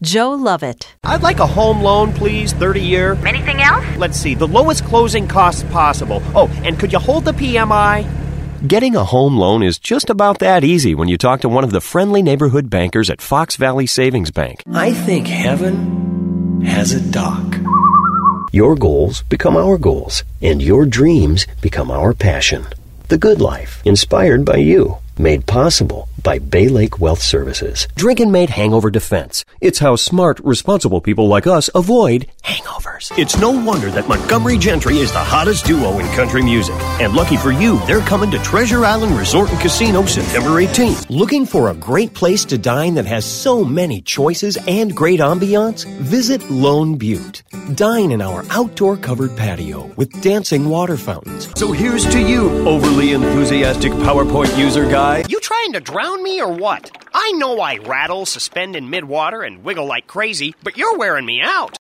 Joe Lovett. I'd like a home loan, please, 30-year. Anything else? Let's see, the lowest closing costs possible. Oh, and could you hold the PMI? Getting a home loan is just about that easy when you talk to one of the friendly neighborhood bankers at Fox Valley Savings Bank. I think heaven has a dock. Your goals become our goals, and your dreams become our passion. The Good Life, inspired by you. Made possible by Bay Lake Wealth Services. Drinkin' Made Hangover Defense. It's how smart, responsible people like us avoid hangovers. It's no wonder that Montgomery Gentry is the hottest duo in country music. And lucky for you, they're coming to Treasure Island Resort and Casino September 18th. Looking for a great place to dine that has so many choices and great ambiance? Visit Lone Butte. Dine in our outdoor covered patio with dancing water fountains. So here's to you, overly enthusiastic PowerPoint user guy. You trying to drown me or what? I know I rattle, suspend in mid-water, and wiggle like crazy, but you're wearing me out.